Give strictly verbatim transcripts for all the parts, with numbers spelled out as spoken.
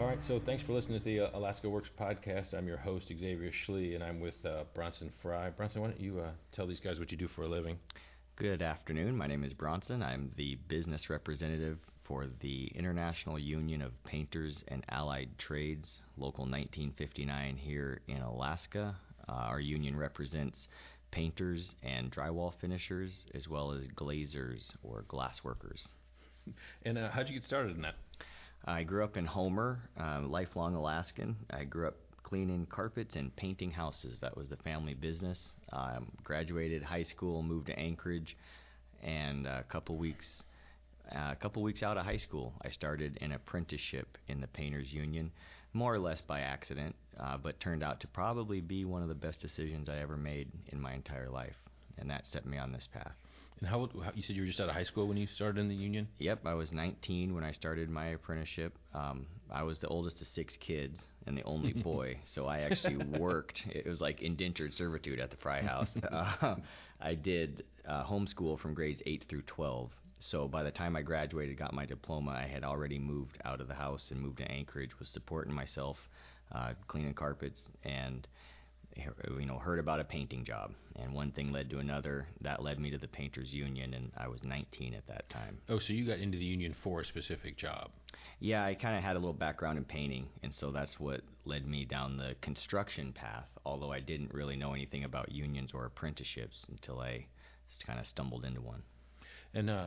All right, so thanks for listening to the uh, Alaska Works podcast. I'm your host, Xavier Schlee, and I'm with uh, Bronson Fry. Bronson, why don't you uh, tell these guys what you do for a living? Good afternoon. My name is Bronson. I'm the business representative for the International Union of Painters and Allied Trades, Local nineteen fifty-nine here in Alaska. Uh, our union represents painters and drywall finishers, as well as glazers or glass workers. And uh, how'd you get started in that? I grew up in Homer, uh, lifelong Alaskan. I grew up cleaning carpets and painting houses. That was the family business. Um, graduated high school, moved to Anchorage, and a couple weeks, uh, a couple weeks out of high school, I started an apprenticeship in the Painters Union, more or less by accident, uh, but turned out to probably be one of the best decisions I ever made in my entire life, and that set me on this path. And how, how you said you were just out of high school when you started in the union? Yep, I was nineteen when I started my apprenticeship. Um, I was the oldest of six kids and the only boy, so I actually worked. It was like indentured servitude at the Fry House. Uh, I did uh, homeschool from grades eight through twelve. So by the time I graduated, got my diploma, I had already moved out of the house and moved to Anchorage, was supporting myself, uh, cleaning carpets, and you know, heard about a painting job, and one thing led to another. That led me to the Painters Union, and I was nineteen at that time. Oh, so you got into the union for a specific job? Yeah, I kind of had a little background in painting, and so that's what led me down the construction path, although I didn't really know anything about unions or apprenticeships until I kind of stumbled into one. And uh,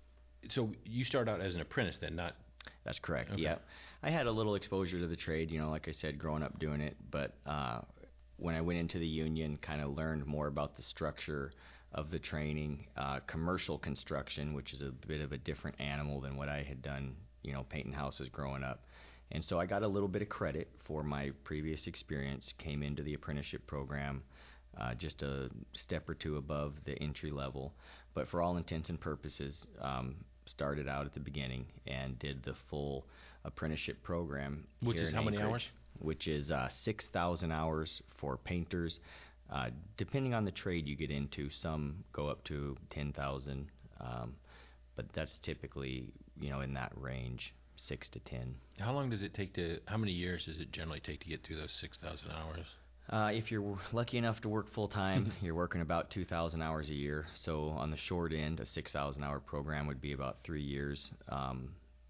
so you started out as an apprentice then, not... That's correct, okay. Yeah. I had a little exposure to the trade, you know, like I said, growing up doing it, but... Uh, when I went into the union, kind of learned more about the structure of the training, uh, commercial construction, which is a bit of a different animal than what I had done, you know, painting houses growing up. And so I got a little bit of credit for my previous experience, came into the apprenticeship program uh, just a step or two above the entry level, but for all intents and purposes, um, started out at the beginning and did the full apprenticeship program. Which is how many hours? Which is uh, six thousand hours for painters. Uh, depending on the trade you get into, some go up to ten thousand, um, but that's typically, you know, in that range, six to ten. How long does it take to, how many years does it generally take to get through those six thousand hours? Uh, if you're lucky enough to work full-time, you're working about two thousand hours a year. So on the short end, a six thousand hour program would be about three years. Um,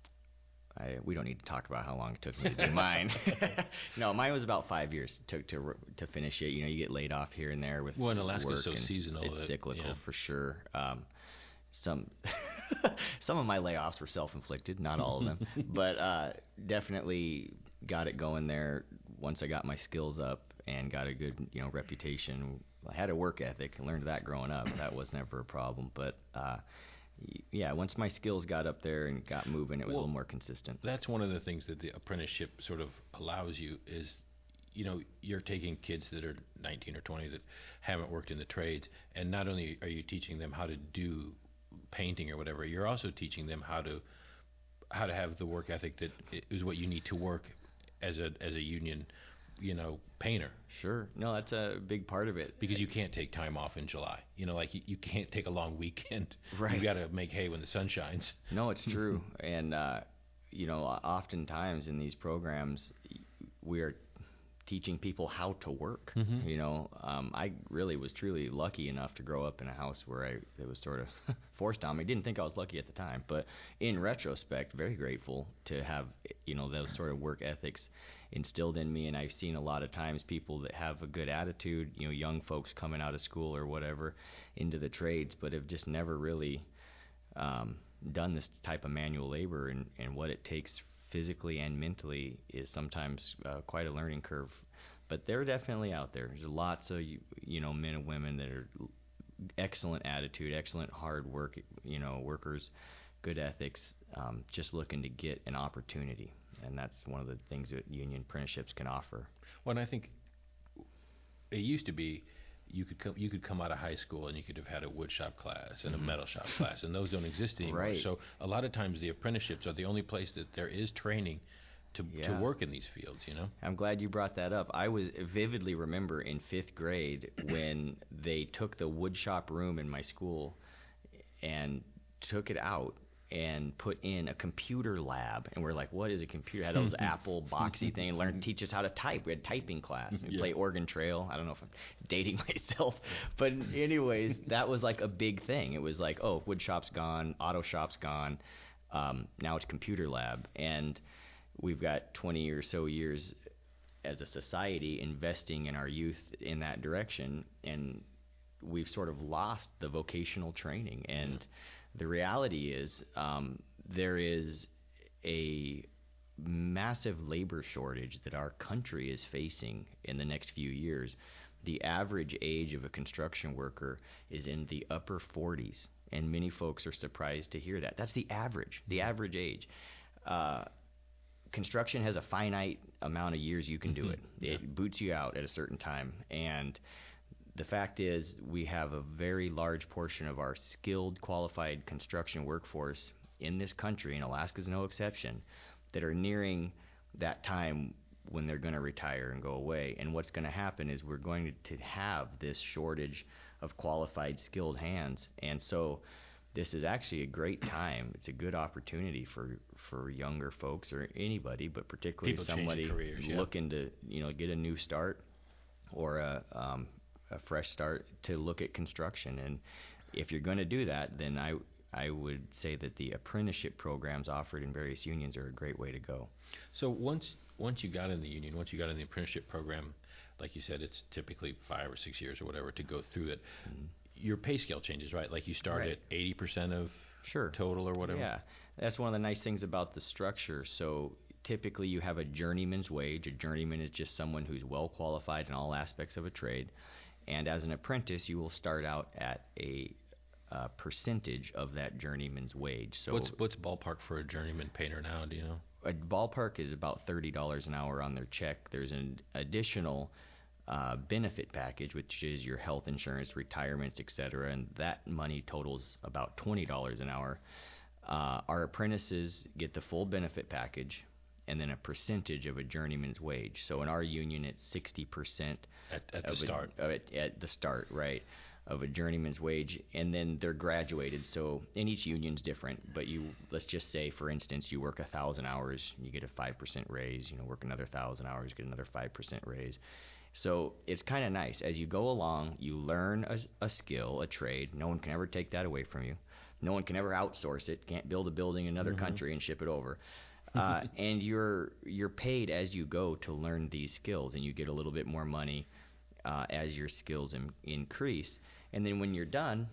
I, we don't need to talk about how long it took me to do mine. No, mine was about five years. It took to to finish it. You know, you get laid off here and there with well, in Alaska, work, so and seasonal. It's that, cyclical yeah. for sure. Um, some some of my layoffs were self-inflicted, not all of them, but uh, definitely got it going there once I got my skills up and got a good, you know, reputation. I had a work ethic and learned that growing up. That was never a problem, but. Uh, Yeah, once my skills got up there and got moving, it was well, a little more consistent. That's one of the things that the apprenticeship sort of allows you is, you know, you're taking kids that are nineteen or twenty that haven't worked in the trades, and not only are you teaching them how to do painting or whatever, you're also teaching them how to how to have the work ethic that is what you need to work as a as a union, you know, painter. Sure. No, that's a big part of it. Because you can't take time off in July. You know, like you, you can't take a long weekend. Right. You got to make hay when the sun shines. No, it's true. and, uh, you know, oftentimes in these programs, we are teaching people how to work. Mm-hmm. You know, um, I really was truly lucky enough to grow up in a house where I, it was sort of forced on me. Didn't think I was lucky at the time, but in retrospect, very grateful to have, you know, those sort of work ethics instilled in me. And I've seen a lot of times people that have a good attitude, you know, young folks coming out of school or whatever into the trades, but have just never really um, done this type of manual labor, and, and what it takes physically and mentally is sometimes uh, quite a learning curve. But they're definitely out there. There's lots of, you, you know, men and women that are excellent attitude, excellent hard work, you know, workers, good ethics, um, just looking to get an opportunity. And that's one of the things that union apprenticeships can offer. Well, and I think it used to be you could come you could come out of high school and you could have had a wood shop class and mm-hmm. a metal shop class, and those don't exist anymore. Right. So a lot of times the apprenticeships are the only place that there is training to yeah. to work in these fields, you know? I'm glad you brought that up. I was vividly remember in fifth grade when they took the wood shop room in my school and took it out and put in a computer lab. And we're like, what is a computer? Had those Apple boxy thing and learn teach us how to type. We had typing class. We Yeah. play Oregon Trail. I don't know if I'm dating myself, but anyways, that was like a big thing. It was like, oh, wood shop's gone, auto shop's gone. Um, now it's computer lab, and we've got twenty or so years as a society investing in our youth in that direction, and we've sort of lost the vocational training. And the reality is, um, there is a massive labor shortage that our country is facing in the next few years. The average age of a construction worker is in the upper forties, and many folks are surprised to hear that. That's the average, the average age. Uh, construction has a finite amount of years you can do it. Yeah. It boots you out at a certain time. And the fact is, we have a very large portion of our skilled, qualified construction workforce in this country, and Alaska's no exception, that are nearing that time when they're going to retire and go away. And what's going to happen is we're going to have this shortage of qualified, skilled hands. And so this is actually a great time. It's a good opportunity for, for younger folks, or anybody, but particularly People changing somebody careers, yeah. looking to, you know, get a new start or a, um, a fresh start, to look at construction. And if you're going to do that, then I I would say that the apprenticeship programs offered in various unions are a great way to go. So once once you got in the union, once you got in the apprenticeship program, like you said, it's typically five or six years or whatever to go through it. Mm-hmm. Your pay scale changes, right? Like you start right. at eighty percent of sure. total or whatever? Yeah, that's one of the nice things about the structure. So typically you have a journeyman's wage. A journeyman is just someone who's well qualified in all aspects of a trade. And as an apprentice, you will start out at a uh, percentage of that journeyman's wage. So what's what's ballpark for a journeyman painter now? Do you know? A ballpark is about thirty dollars an hour on their check. There's an additional uh, benefit package, which is your health insurance, retirements, et cetera, and that money totals about twenty dollars an hour. Uh, our apprentices get the full benefit package, and then a percentage of a journeyman's wage. So in our union, it's sixty percent at, at the start. A, at, at the start, right, of a journeyman's wage, and then they're graduated. So in each union's different, but you let's just say, for instance, you work a thousand hours, you get a five percent raise. You know, work another thousand hours, get another five percent raise. So it's kind of nice. As you go along, you learn a, a skill, a trade. No one can ever take that away from you. No one can ever outsource it. Can't build a building in another mm-hmm. country and ship it over. Uh, and you're you're paid as you go to learn these skills, and you get a little bit more money uh, as your skills in, increase. And then when you're done,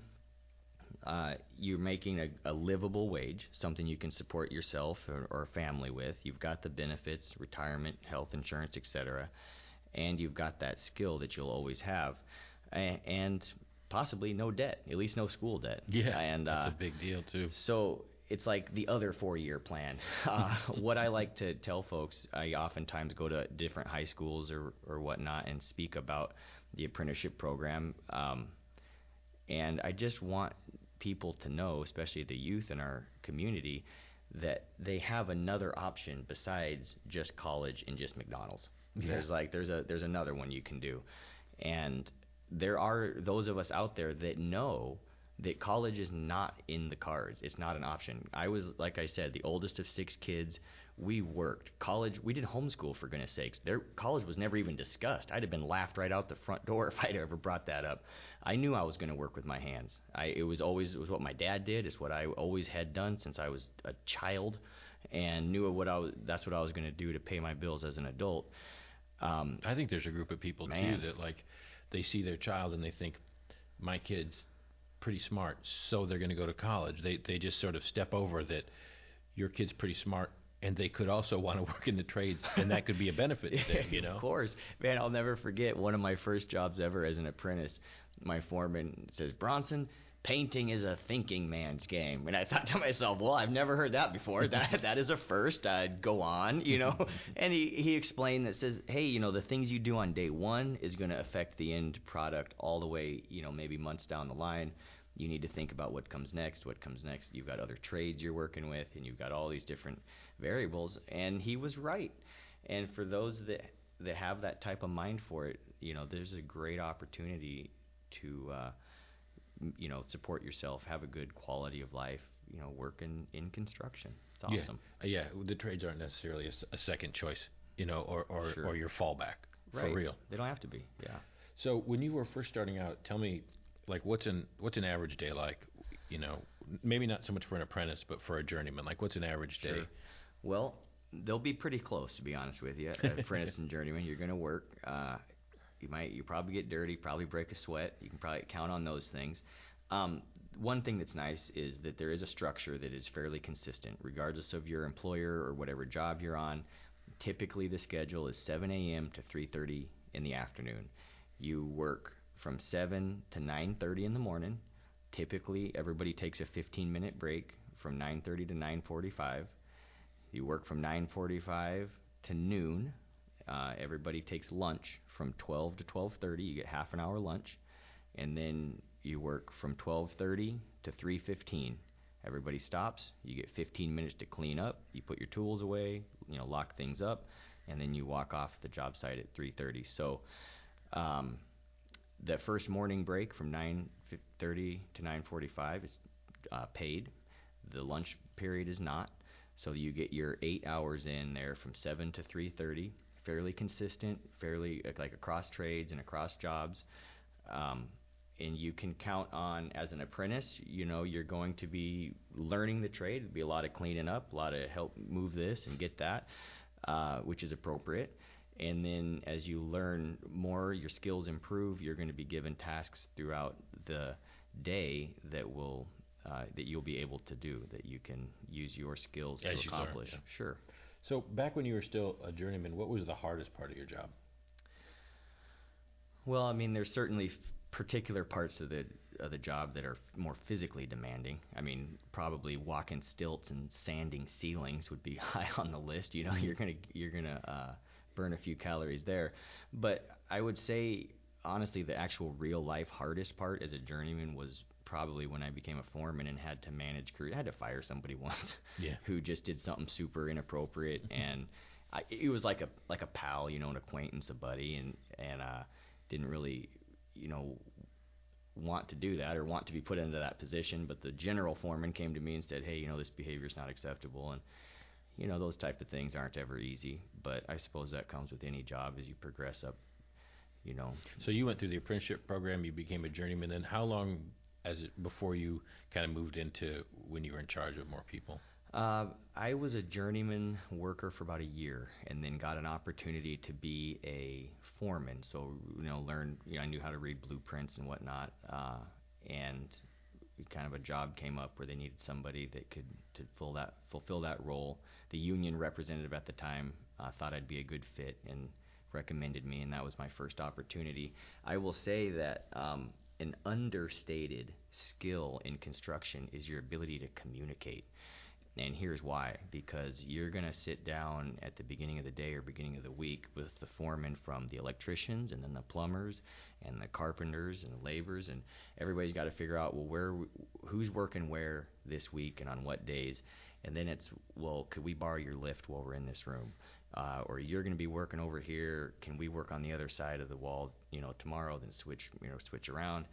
uh, you're making a, a livable wage, something you can support yourself or, or a family with. You've got the benefits, retirement, health insurance, et cetera, and you've got that skill that you'll always have, a- and possibly no debt, at least no school debt. Yeah, and that's uh, a big deal too. So it's like the other four-year plan. Uh, what I like to tell folks, I oftentimes go to different high schools or, or whatnot and speak about the apprenticeship program. Um, and I just want people to know, especially the youth in our community, that they have another option besides just college and just McDonald's. Yeah. There's like there's a there's another one you can do. And there are those of us out there that know that college is not in the cards. It's not an option. I was, like I said, the oldest of six kids. We worked. College, we did homeschool, for goodness sakes. There, college was never even discussed. I'd have been laughed right out the front door if I'd ever brought that up. I knew I was going to work with my hands. I, it was always, it was what my dad did. It's what I always had done since I was a child, and knew what I was, that's what I was going to do to pay my bills as an adult. Um, I think there's a group of people, man. too, that, like, they see their child and they think, my kid's pretty smart, so they're going to go to college. They they just sort of step over that your kid's pretty smart, and they could also want to work in the trades, and that could be a benefit to them, you know? Of course. Man, I'll never forget one of my first jobs ever as an apprentice. My foreman says, Bronson, painting is a thinking man's game. And I thought to myself, well, I've never heard that before. That That is a first. I'd go on, you know. And he, he explained that, says, hey, you know, the things you do on day one is going to affect the end product all the way, you know, maybe months down the line. You need to think about what comes next, what comes next. You've got other trades you're working with, and you've got all these different variables. And he was right. And for those that that have that type of mind for it, you know, there's a great opportunity to, uh, you know, support yourself, have a good quality of life, you know, working in construction. It's Yeah, awesome. uh, yeah. The trades aren't necessarily a, s- a second choice, you know, or or, Sure. or your fallback for Right. real. They don't have to be. Yeah. So when you were first starting out, tell me, like, what's an what's an average day like? You know, maybe not so much for an apprentice, but for a journeyman. Like, what's an average day? Sure. Well, they'll be pretty close, to be honest with you. Apprentice and journeyman, you're going to work. Uh, you might, you probably get dirty, probably break a sweat. You can probably count on those things. Um, one thing that's nice is that there is a structure that is fairly consistent, regardless of your employer or whatever job you're on. Typically, the schedule is seven a.m. to three thirty in the afternoon. You work from seven to nine thirty in the morning. Typically, everybody takes a fifteen minute break from nine thirty to nine forty-five. You work from nine forty-five to noon. Uh, everybody takes lunch from twelve to twelve thirty. You get half an hour lunch. And then you work from twelve thirty to three fifteen. Everybody stops. You get fifteen minutes to clean up. You put your tools away, you know, lock things up, and then you walk off the job site at three thirty. So um, the first morning break from nine thirty to nine forty-five is uh, paid. The lunch period is not. So you get your eight hours in there from seven to three thirty. Fairly consistent, fairly uh, like across trades and across jobs. Um, and you can count on, as an apprentice, you know, you're going to be learning the trade. There'll be a lot of cleaning up, a lot of help move this and get that, uh, which is appropriate. And then as you learn more, your skills improve, you're going to be given tasks throughout the day that will uh, that you'll be able to do, that you can use your skills As to you learn, accomplish. yeah. Sure. So back when you were still a journeyman, what was the hardest part of your job? Well, I mean, there's certainly f- particular parts of the of the job that are f- more physically demanding. I mean, probably walking stilts and sanding ceilings would be high on the list. You know, you're gonna you're gonna uh, burn a few calories there. But I would say, honestly, the actual real life hardest part as a journeyman was probably when I became a foreman and had to manage crew. I had to fire somebody once Yeah. who just did something super inappropriate, and I, it was like a like a pal, you know, an acquaintance, a buddy, and and uh, didn't really, you know, want to do that or want to be put into that position. But the general foreman came to me and said, hey, you know, this behavior is not acceptable, and you know, those type of things aren't ever easy. But I suppose that comes with any job as you progress up, you know. So you went through the apprenticeship program, you became a journeyman. Then how long as it, before you kind of moved into when you were in charge of more people? Uh, I was a journeyman worker for about a year, and then got an opportunity to be a foreman. So, you know, learn, you know, I knew how to read blueprints and whatnot, uh, and kind of a job came up where they needed somebody that could to fill that fulfill that role. The union representative at the time uh, thought I'd be a good fit and recommended me, and that was my first opportunity. I will say that um, an understated skill in construction is your ability to communicate. And here's why. Because you're going to sit down at the beginning of the day or beginning of the week with the foreman from the electricians and then the plumbers and the carpenters and the laborers, and everybody's got to figure out, well, where, who's working where this week and on what days. And then it's, well, could we borrow your lift while we're in this room? Uh, or you're going to be working over here. Can we work on the other side of the wall, you know, tomorrow? Then switch, you know, switch around.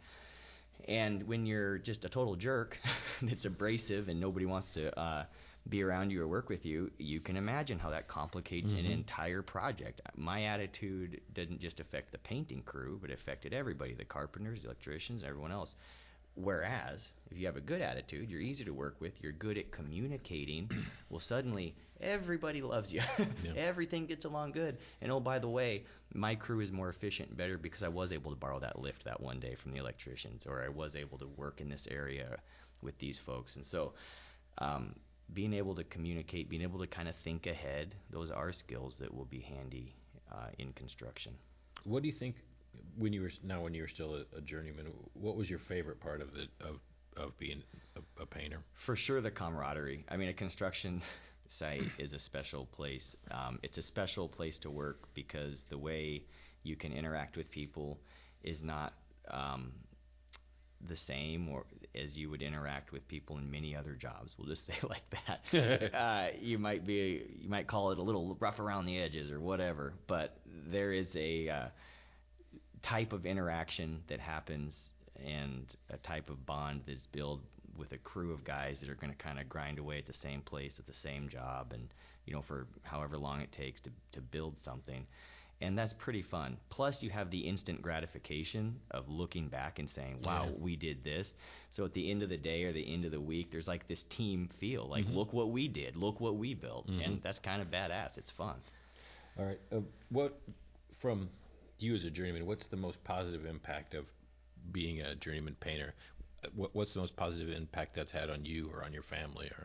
And when you're just a total jerk that's abrasive and nobody wants to uh, be around you or work with you, you can imagine how that complicates Mm-hmm. an entire project. My attitude didn't just affect the painting crew, but it affected everybody, the carpenters, the electricians, everyone else. Whereas, if you have a good attitude, you're easy to work with, you're good at communicating, well, suddenly everybody loves you. Yeah. Everything gets along good. And oh, by the way, my crew is more efficient and better because I was able to borrow that lift that one day from the electricians, or I was able to work in this area with these folks. And so um, being able to communicate, being able to kind of think ahead, those are skills that will be handy uh, in construction. What do you think when you were now when you were still a, a journeyman? What was your favorite part of the of of being a, a painter? For sure, the camaraderie. I mean, a construction site is a special place. Um, it's a special place to work because the way you can interact with people is not um, the same or as you would interact with people in many other jobs. We'll just say it like that. uh, you might be, you might call it a little rough around the edges or whatever, but there is a uh, type of interaction that happens and a type of bond that's built with a crew of guys that are going to kind of grind away at the same place at the same job, and you know, for however long it takes to to build something. And that's pretty fun. Plus, you have the instant gratification of looking back and saying, wow, Yeah. we did this. So at the end of the day or the end of the week, there's like this team feel. Like, Mhm. look what we did. Look what we built. Mhm. And that's kind of badass. It's fun. All right. Uh, what, from you as a journeyman, what's the most positive impact of being a journeyman painter? Uh, What, what's the most positive impact that's had on you or on your family? Or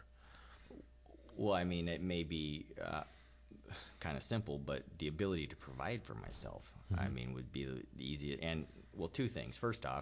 Well, I mean, it may be uh, kind of simple, but the ability to provide for myself, I Mhm. mean, would be the, the easiest. And, well, two things. First off,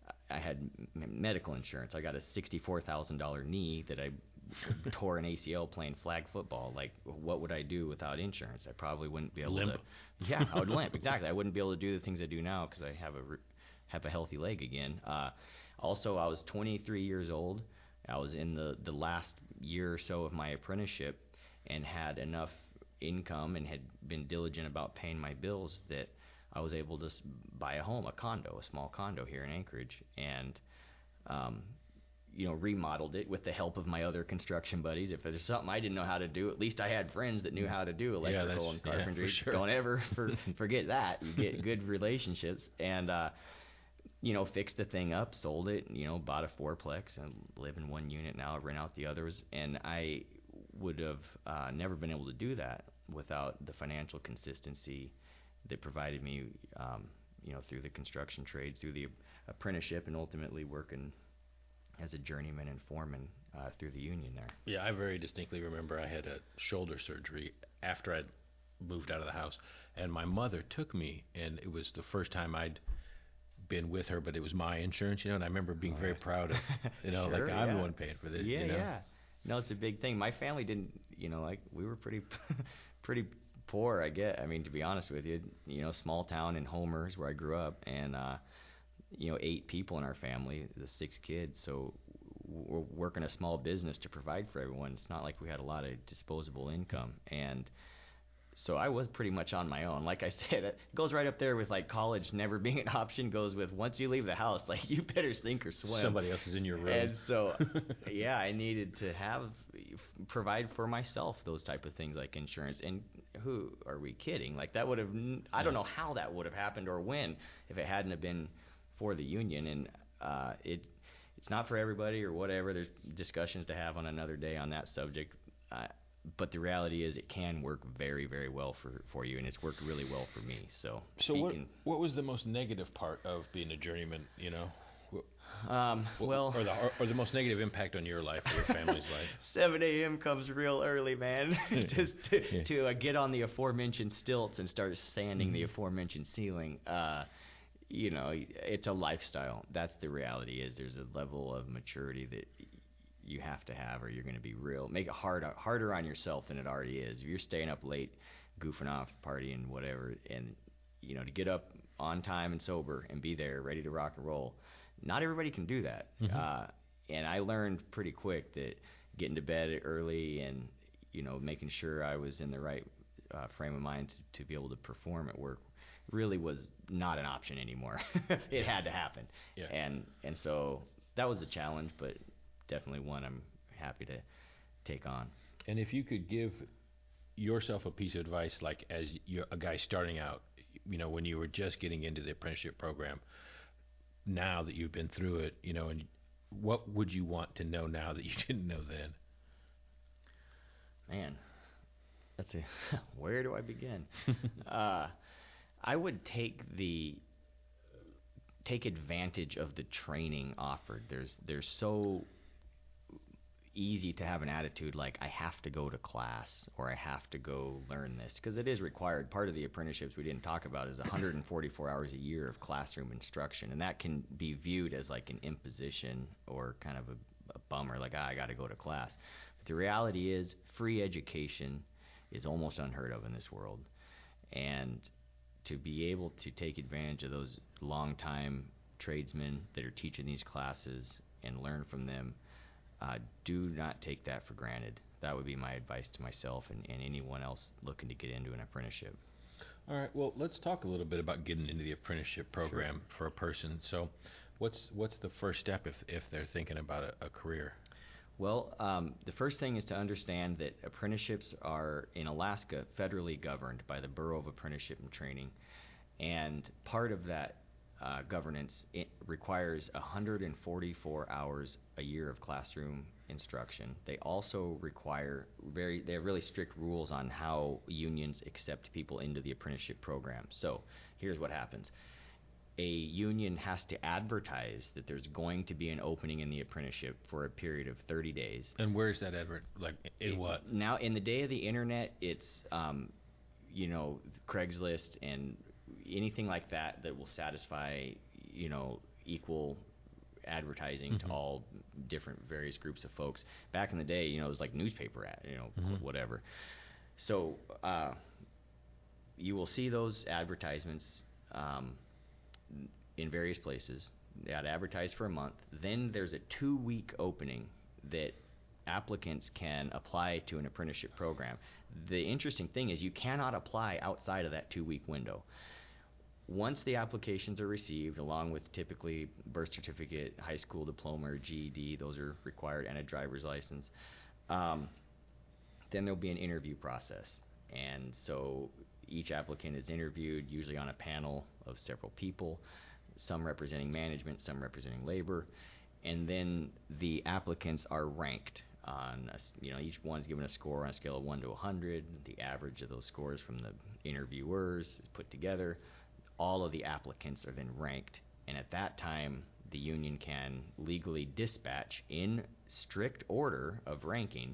I had m- medical insurance. I got a sixty-four thousand dollars knee that I tore an A C L playing flag football. Like, what would I do without insurance? I probably wouldn't be able Limp. to. Yeah, I would limp. Exactly. I wouldn't be able to do the things I do now because I have a re- have a healthy leg again. Uh, also, I was twenty-three years old. I was in the the last year or so of my apprenticeship and had enough income and had been diligent about paying my bills that I was able to s- buy a home, a condo, a small condo here in Anchorage, and um, you know, remodeled it with the help of my other construction buddies. If there's something I didn't know how to do, at least I had friends that knew how to do Yeah, electrical that's- and yeah, for carpentry. sure. Don't ever for, forget that. You get good relationships, and uh, you know, fixed the thing up, sold it, you know, bought a fourplex and live in one unit now, rent out the others. And I would have uh, never been able to do that without the financial consistency that provided me, um, you know, through the construction trade, through the apprenticeship, and ultimately working as a journeyman and foreman uh, through the union there. Yeah, I very distinctly remember I had a shoulder surgery after I'd moved out of the house, and my mother took me, and it was the first time I'd been with her, but it was my insurance, you know, and I remember being very proud of, you know, Sure, like I'm the yeah. one paying for this, Yeah, you know. yeah. No, it's a big thing. My family didn't, you know, like we were pretty, pretty poor. I get. I mean, to be honest with you, you know, small town in Homer is where I grew up, and uh, you know, eight people in our family, the six kids. So we're working a small business to provide for everyone. It's not like we had a lot of disposable income, and so I was pretty much on my own. Like I said, it goes right up there with like college never being an option. Goes with once you leave the house, like you better sink or swim. Somebody else is in your room. And so, yeah, I needed to have provide for myself those type of things like insurance. And who are we kidding? Like that would have I don't know how that would have happened or when if it hadn't have been for the union. And uh, it it's not for everybody or whatever. There's discussions to have on another day on that subject. Uh, but the reality is it can work very, very well for, for you, and it's worked really well for me. So, So what speaking- what was the most negative part of being a journeyman, you know? Wh- um, What- well, or the or, or the most negative impact on your life or your family's life. seven a.m. comes real early, man. Just to, Yeah. to uh, get on the aforementioned stilts and start sanding the Mhm. aforementioned ceiling. Uh, you know, it's a lifestyle. That's the reality. Is there's a level of maturity that y- you have to have, or you're going to be real. Make it hard harder on yourself than it already is. If you're staying up late, goofing off, partying, whatever, and you know, to get up on time and sober and be there, ready to rock and roll. Not everybody can do that. Mhm. Uh, and I learned pretty quick that getting to bed early and, you know, making sure I was in the right uh, frame of mind to, to be able to perform at work really was not an option anymore. It had to happen. Yeah. And and so that was a challenge, but definitely one I'm happy to take on. And if you could give yourself a piece of advice, like as you're a guy starting out, you know, when you were just getting into the apprenticeship program, now that you've been through it, you know, and what would you want to know now that you didn't know then? Man, that's a where do I begin? uh, I would take the take advantage of the training offered. There's there's so easy to have an attitude like I have to go to class or I have to go learn this, because it is required. Part of the apprenticeships we didn't talk about is one hundred forty-four hours a year of classroom instruction, and that can be viewed as like an imposition or kind of a, a bummer, like ah, I got to go to class. But the reality is free education is almost unheard of in this world, and to be able to take advantage of those long-time tradesmen that are teaching these classes and learn from them, uh, do not take that for granted. That would be my advice to myself and, and anyone else looking to get into an apprenticeship. All right, well, let's talk a little bit about getting into the apprenticeship program for a person. So What's what's the first step if if they're thinking about a, a career? Well, um, the first thing is to understand that apprenticeships are in Alaska federally governed by the Bureau of Apprenticeship and Training, and part of that uh, governance it requires one hundred forty-four hours a year of classroom instruction. They also require very they have really strict rules on how unions accept people into the apprenticeship program. So here's what happens. A union has to advertise that there's going to be an opening in the apprenticeship for a period of thirty days. And where's that advert? Like in It- what? Now, in the day of the internet, it's um, you know, Craigslist and anything like that that will satisfy, you know, equal advertising Mhm. to all different various groups of folks. Back in the day, you know, it was like newspaper ad, you know, Mhm. whatever. So uh, you will see those advertisements um, in various places. They had advertised for a month. Then there's a two-week opening that applicants can apply to an apprenticeship program. The interesting thing is you cannot apply outside of that two-week window. Once the applications are received, along with typically birth certificate, high school diploma, or G E D, those are required, and a driver's license, um, then there'll be an interview process. And so each applicant is interviewed, usually on a panel of several people, some representing management, some representing labor, and then the applicants are ranked on, a, you know, each one's given a score on a scale of one to one hundred. The average of those scores from the interviewers is put together. All of the applicants are then ranked, and at that time, the union can legally dispatch in strict order of ranking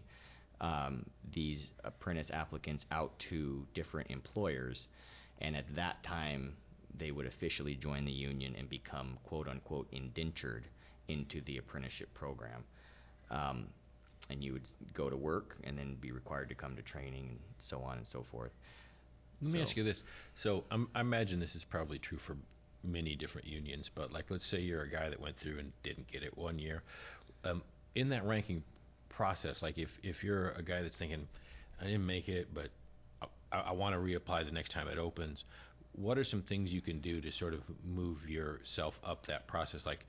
um, these apprentice applicants out to different employers, and at that time, they would officially join the union and become quote-unquote indentured into the apprenticeship program. Um, and you would go to work and then be required to come to training and so on and so forth. Let me So- ask you this. So um, I imagine this is probably true for many different unions, but like let's say you're a guy that went through and didn't get it one year. Um, in that ranking process, like if, if you're a guy that's thinking, I didn't make it, but I, I want to reapply the next time it opens, what are some things you can do to sort of move yourself up that process? Like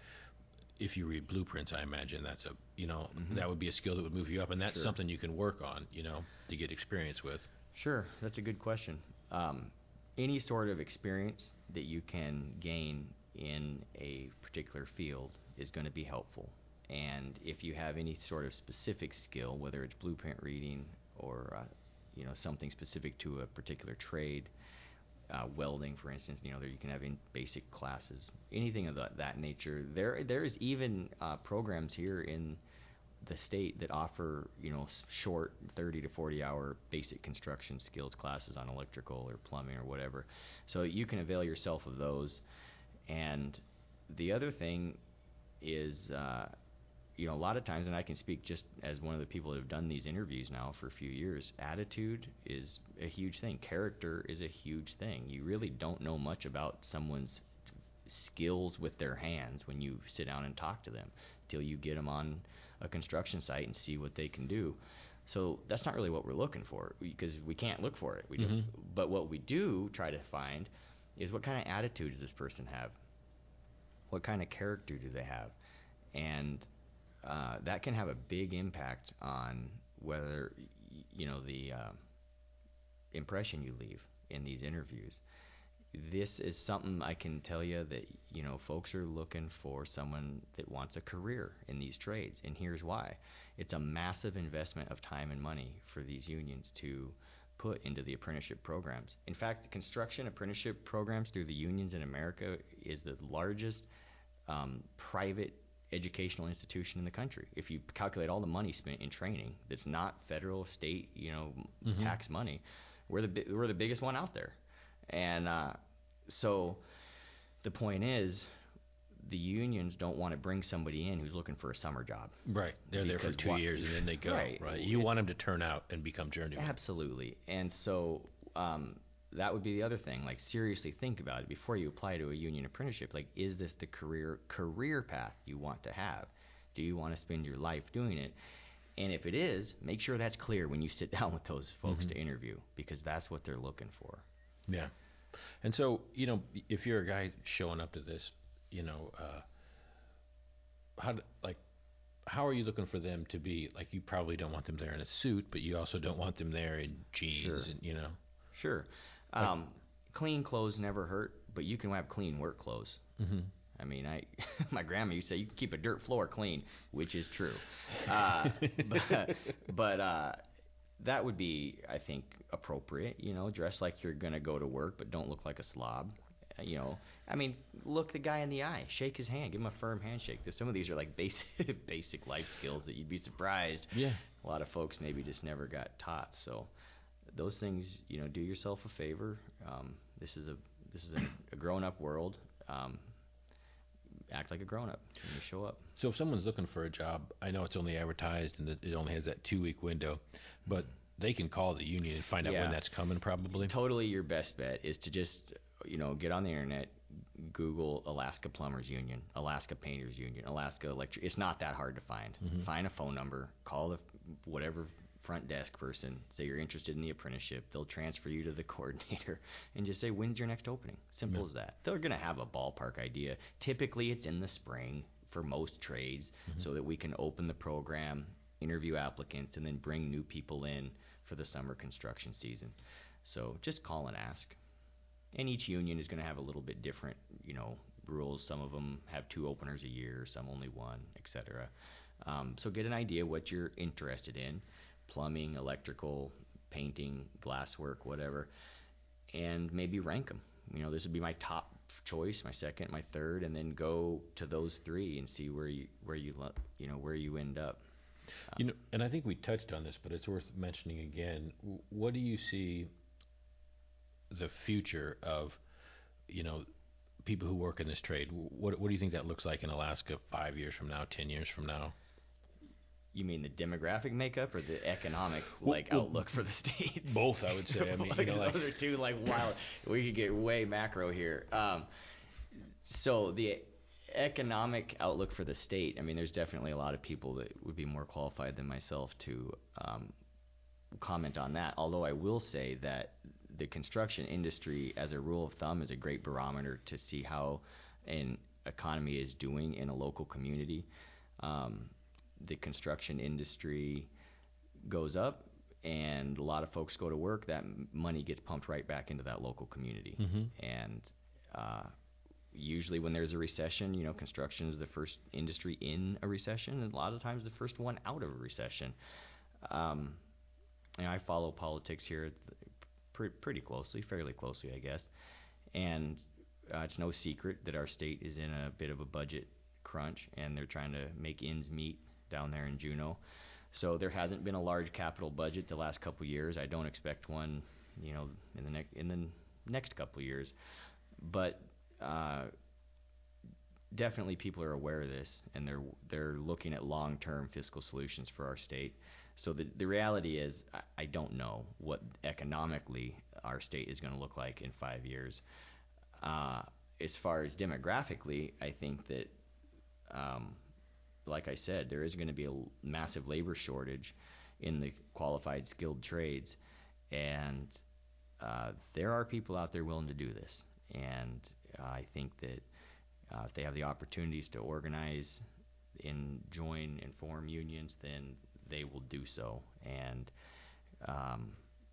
if you read blueprints, I imagine that's a, you know, Mhm. that would be a skill that would move you up, and that's Sure. something you can work on, you know, to get experience with. Sure, that's a good question. Um, any sort of experience that you can gain in a particular field is going to be helpful. And if you have any sort of specific skill, whether it's blueprint reading or uh, you know, something specific to a particular trade, uh, welding, for instance, you know, there you can have in basic classes, anything of that, that nature. There, there is even uh, programs here in the state that offer, you know, s- short thirty to forty hour basic construction skills classes on electrical or plumbing or whatever. So you can avail yourself of those. And the other thing is, uh, you know, a lot of times, and I can speak just as one of the people that have done these interviews now for a few years, attitude is a huge thing. Character is a huge thing. You really don't know much about someone's skills with their hands when you sit down and talk to them till you get them on a construction site and see what they can do. So that's not really what we're looking for, because we can't look for it. We Mhm. do. But what we do try to find is what kind of attitude does this person have? What kind of character do they have? And uh, that can have a big impact on whether, y- you know, the uh, impression you leave in these interviews. This is something I can tell you that, you know, folks are looking for someone that wants a career in these trades, and here's why. It's a massive investment of time and money for these unions to put into the apprenticeship programs. In fact, the construction apprenticeship programs through the unions in America is the largest um, private educational institution in the country. If you calculate all the money spent in training that's not federal, state, you know, Mhm. tax money, we're the bi- we're the biggest one out there. And uh, so the point is, the unions don't want to bring somebody in who's looking for a summer job. Right. They're there for Because two wha- years and then they go. Right. Right. You It- want them to turn out and become journeymen. Absolutely. And so um, that would be the other thing. Like, seriously think about it before you apply to a union apprenticeship. Like, is this the career career path you want to have? Do you want to spend your life doing it? And if it is, make sure that's clear when you sit down with those folks Mhm. to interview, because that's what they're looking for. Yeah. And so, you know, if you're a guy showing up to this, you know, uh, how do, like how are you looking for them to be? Like, you probably don't want them there in a suit, but you also don't want them there in jeans, Sure. and you know. Sure. Like, Um, clean clothes never hurt, but you can have clean work clothes. hmm I mean, I my grandma used to say you can keep a dirt floor clean, which is true. Uh, but but uh, that would be, I think, appropriate. You know, dress like you're gonna go to work, but don't look like a slob. Uh, You know, I mean, look the guy in the eye, shake his hand, give him a firm handshake. There's- Some of these are like basic basic life skills that you'd be surprised. Yeah. A lot of folks maybe just never got taught. So those things, you know, do yourself a favor. Um, this is a this is a, a grown up world. Um, act like a grown up when you show up. So if someone's looking for a job, I know it's only advertised and that it only has that two week window, but they can call the union and find out Yeah. when that's coming, probably. Totally, your best bet is to just, you know, get on the internet, Google Alaska Plumbers Union, Alaska Painters Union, Alaska Electric. It's not that hard to find. Mhm. Find a phone number, call the whatever front desk person, say you're interested in the apprenticeship. They'll transfer you to the coordinator and just say, when's your next opening? Simple Yeah. as that. They're going to have a ballpark idea. Typically, it's in the spring for most trades, Mhm. so that we can open the program, interview applicants, and then bring new people in for the summer construction season. So just call and ask. And each union is going to have a little bit different, you know, rules. Some of them have two openers a year, some only one, et cetera. Um, so get an idea what you're interested in: plumbing, electrical, painting, glasswork, whatever, and maybe rank them. You know, this would be my top choice, my second, my third, and then go to those three and see where you where you lo- you know where you end up. You know, and I think we touched on this, but it's worth mentioning again. W- What do you see the future of, you know, people who work in this trade? W- What What do you think that looks like in Alaska five years from now, ten years from now? You mean the demographic makeup or the economic Well- like well, outlook for the state? Both, I would say. I mean, you know, like those are two like wild. We could get way macro here. Um, so the economic outlook for the state. I mean, there's definitely a lot of people that would be more qualified than myself to um, comment on that. Although I will say that the construction industry, as a rule of thumb, is a great barometer to see how an economy is doing in a local community. Um, the construction industry goes up and a lot of folks go to work, that m- money gets pumped right back into that local community. Mhm. And uh, usually when there's a recession, you know, construction is the first industry in a recession, and a lot of times the first one out of a recession. Um, you know, I follow politics here pre- pretty closely, fairly closely, I guess. And uh, it's no secret that our state is in a bit of a budget crunch, and they're trying to make ends meet down there in Juneau. So there hasn't been a large capital budget the last couple years. I don't expect one, you know, in the next in the next couple years. But uh, definitely people are aware of this, and they're they're looking at long-term fiscal solutions for our state. So the the reality is, I, I don't know what economically our state is going to look like in five years. Uh, as far as demographically, I think that, um, like I said, there is going to be a l- massive labor shortage in the qualified skilled trades, and uh, there are people out there willing to do this. And uh, I think that uh, if they have the opportunities to organize and join and form unions, then they will do so. And um,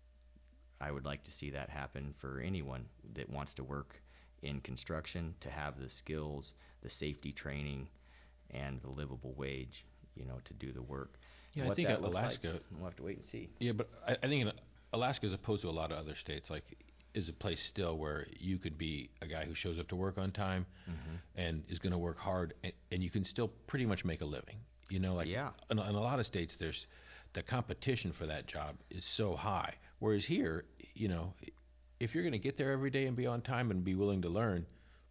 I would like to see that happen for anyone that wants to work in construction, to have the skills, the safety training, and the livable wage, you know, to do the work. Yeah, I What think that looks Alaska. like, we'll have to wait and see. Yeah, but I, I think in Alaska, as opposed to a lot of other states, like, is a place still where you could be a guy who shows up to work on time Mhm. and is going to work hard, and, and you can still pretty much make a living. You know, like Yeah. in, in a lot of states, there's the competition for that job is so high. Whereas here, you know, if you're going to get there every day and be on time and be willing to learn,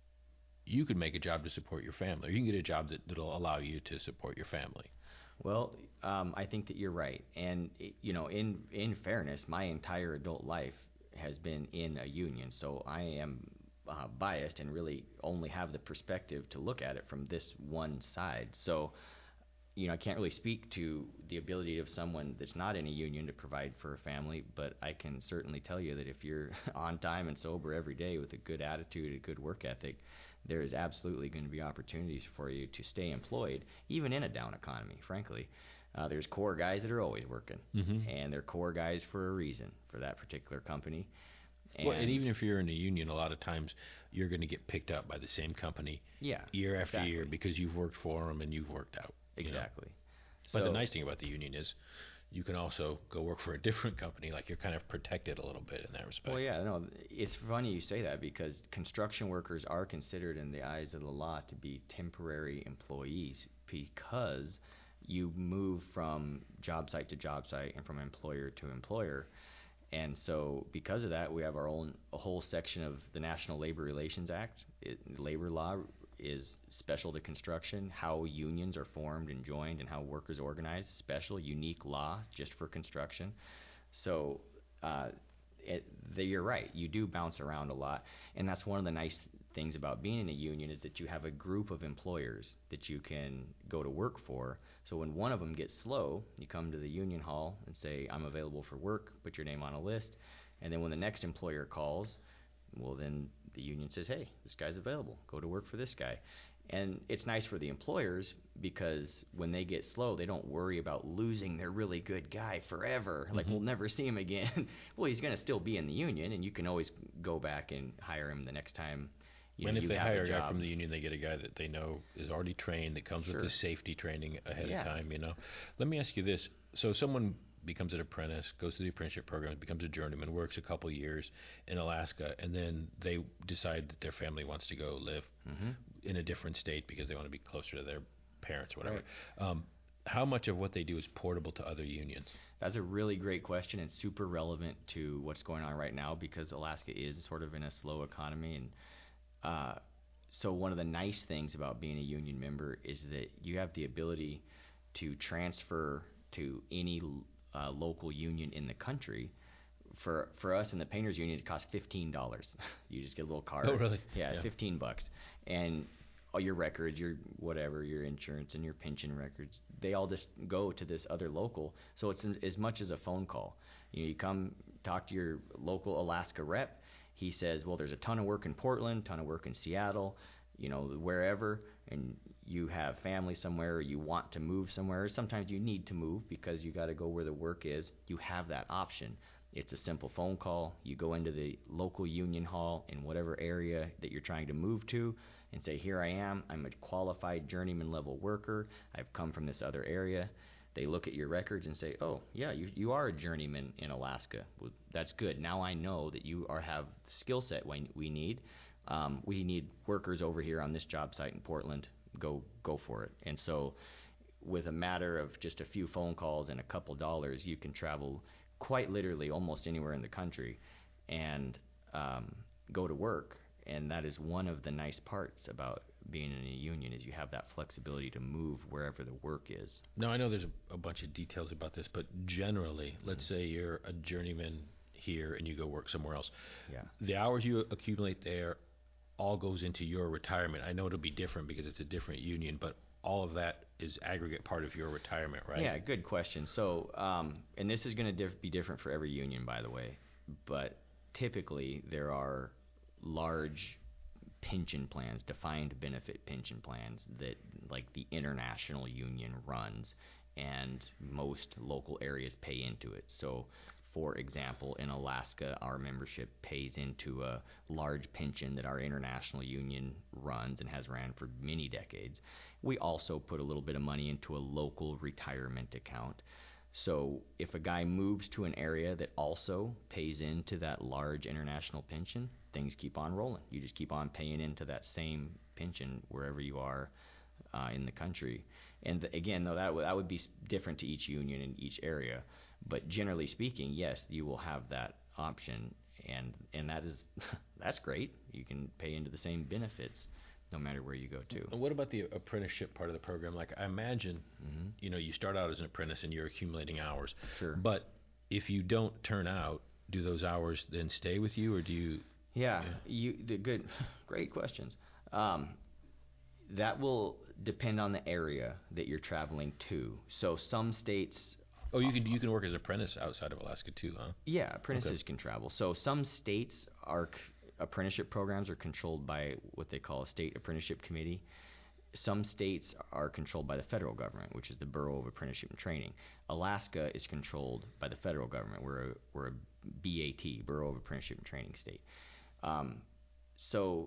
you can make a job to support your family. Or you can get a job that, that'll allow you to support your family. Well, um, I think that you're right. And, i- you know, in, in fairness, my entire adult life has been in a union. So I am uh, biased and really only have the perspective to look at it from this one side. So you know, I can't really speak to the ability of someone that's not in a union to provide for a family, but I can certainly tell you that if you're on time and sober every day with a good attitude, a good work ethic, there is absolutely going to be opportunities for you to stay employed, even in a down economy, frankly. Uh, there's core guys that are always working, Mm-hmm. and they're core guys for a reason for that particular company. And, Well, and even if you're in a union, a lot of times you're going to get picked up by the same company yeah, year after exactly. year because you've worked for them and you've worked out. you know? Exactly. But So- the nice thing about the union is you can also go work for a different company. Like, you're kind of protected a little bit in that respect. Well, yeah, no, it's funny you say that because construction workers are considered in the eyes of the law to be temporary employees because you move from job site to job site and from employer to employer. And so because of that, we have our own a whole section of the National Labor Relations Act. It, labor law is special to construction. How unions are formed and joined and how workers organize, special, unique law just for construction. So uh, it, the, you're right. You do bounce around a lot, and that's one of the nice things about being in a union is that you have a group of employers that you can go to work for. So when one of them gets slow, you come to the union hall and say, I'm available for work, put your name on a list. And then when the next employer calls, well, then the union says, hey, this guy's available. Go to work for this guy. And it's nice for the employers because when they get slow, they don't worry about losing their really good guy forever. Like, Mhm. we'll never see him again. Well, he's going to still be in the union, and you can always go back and hire him the next time. You and know, if you they have hire a a guy job. from the union, they get a guy that they know is already trained, that comes Sure. with the safety training ahead Yeah. of time, you know. Let me ask you this. So someone becomes an apprentice, goes through the apprenticeship program, becomes a journeyman, works a couple years in Alaska, and then they decide that their family wants to go live Mhm. in a different state because they want to be closer to their parents or whatever. Right. Um, how much of what they do is portable to other unions? That's a really great question and super relevant to what's going on right now because Alaska is sort of in a slow economy. And uh, so one of the nice things about being a union member is that you have the ability to transfer to any uh, local union in the country. For for us in the painters union, it costs fifteen dollars. You just get a little card. Oh, really? Yeah, Yeah. fifteen bucks, and all your records, your whatever, your insurance and your pension records, they all just go to this other local. So it's in, as much as a phone call. You know, you come talk to your local Alaska rep. He says, well, there's a ton of work in Portland, ton of work in Seattle, you know, wherever, and you have family somewhere, or you want to move somewhere. Sometimes you need to move because you got to go where the work is. You have that option. It's a simple phone call. You go into the local union hall in whatever area that you're trying to move to and say, here I am. I'm a qualified journeyman level worker. I've come from this other area. They look at your records and say, oh, yeah, you, you are a journeyman in Alaska. Well, that's good. Now I know that you are have the skill set we, we need. Um, we need workers over here on this job site in Portland. Go go for it. And so with a matter of just a few phone calls and a couple dollars, you can travel quite literally almost anywhere in the country and um, go to work. And that is one of the nice parts about being in a union is you have that flexibility to move wherever the work is. Now, I know there's a, a bunch of details about this, but generally, let's say you're a journeyman here and you go work somewhere else. Yeah. The hours you accumulate there all goes into your retirement. I know it'll be different because it's a different union, but all of that is aggregate part of your retirement, right? Yeah, good question. So, um, and this is going to diff- be different for every union, by the way, but typically there are large pension plans, defined benefit pension plans that like the international union runs and most local areas pay into it. So for example, in Alaska, our membership pays into a large pension that our international union runs and has ran for many decades. We also put a little bit of money into a local retirement account. So if a guy moves to an area that also pays into that large international pension, things keep on rolling. You just keep on paying into that same pension wherever you are uh, in the country. And th- again, though, that, w- that would be s- different to each union in each area. But generally speaking, yes, you will have that option, and and that is that's great. You can pay into the same benefits no matter where you go to. And what about the apprenticeship part of the program? Like, I imagine, Mm-hmm. you know, you start out as an apprentice and you're accumulating hours. Sure. But if you don't turn out, do those hours then stay with you, or do you? Yeah, Yeah. you the good, great questions. Um, That will depend on the area that you're traveling to. So some states. Oh, you can you can work as an apprentice outside of Alaska too, huh? Yeah, apprentices Okay. can travel. So some states are c- apprenticeship programs are controlled by what they call a state apprenticeship committee. Some states are controlled by the federal government, which is the Bureau of Apprenticeship and Training. Alaska is controlled by the federal government. We're a, we're a B A T, Bureau of Apprenticeship and Training state. Um, so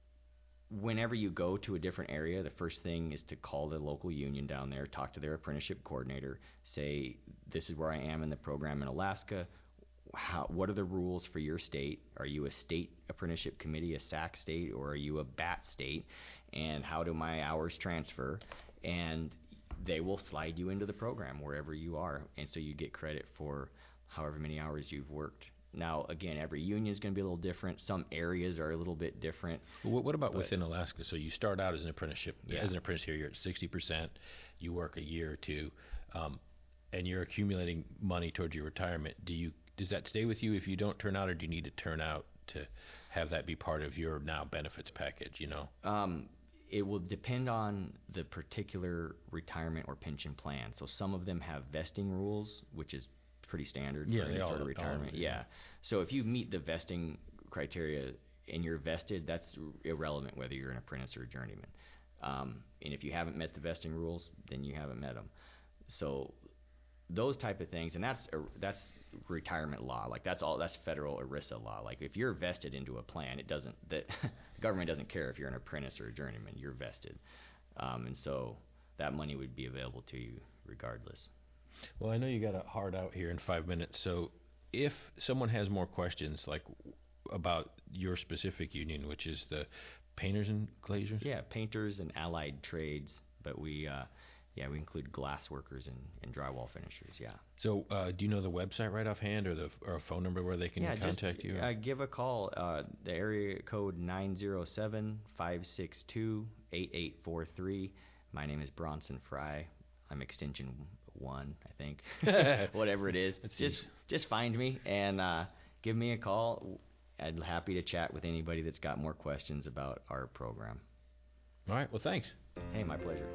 whenever you go to a different area, the first thing is to call the local union down there, talk to their apprenticeship coordinator, say, this is where I am in the program in Alaska. How, what are the rules for your state? Are you a state apprenticeship committee, a S A C state, or are you a B A T state? And how do my hours transfer? And they will slide you into the program wherever you are. And so you get credit for however many hours you've worked. Now, again, every union is going to be a little different. Some areas are a little bit different. Well, what, what about but- within Alaska? So you start out as an apprenticeship, Yeah. as an apprentice here, you're at sixty percent, you work a year or two, um, and you're accumulating money towards your retirement. Do you does that stay with you if you don't turn out, or do you need to turn out to have that be part of your now benefits package, you know? Um, it will depend on the particular retirement or pension plan. So some of them have vesting rules, which is pretty standard Yeah, for they any all- sort of all retirement. do, yeah. yeah. So if you meet the vesting criteria and you're vested, that's irrelevant whether you're an apprentice or a journeyman. Um, and if you haven't met the vesting rules, then you haven't met them. So those type of things, and that's a, that's retirement law. Like that's all. That's federal ERISA law. Like if you're vested into a plan, it doesn't. The government doesn't care if you're an apprentice or a journeyman. You're vested, um, and so that money would be available to you regardless. Well, I know you got a hard out here in five minutes, so if someone has more questions, like about your specific union, which is the painters and glaziers? Yeah, painters and allied trades, but we, uh, yeah, we include glass workers and, and drywall finishers. Yeah. So, uh, do you know the website right offhand, or the or a phone number where they can yeah, contact just, you? Uh, give a call. Uh, the area code nine zero seven, five six two, eight eight four three. My name is Bronson Fry. I'm extension one, I think. Whatever it is. That's just easy. just find me and uh, give me a call. I'd be happy to chat with anybody that's got more questions about our program. All right. Well, thanks. Hey, my pleasure.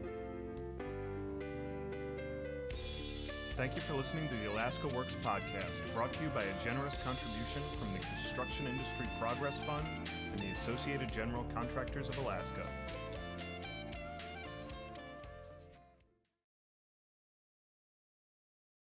Thank you for listening to the Alaska Works podcast, brought to you by a generous contribution from the Construction Industry Progress Fund and the Associated General Contractors of Alaska.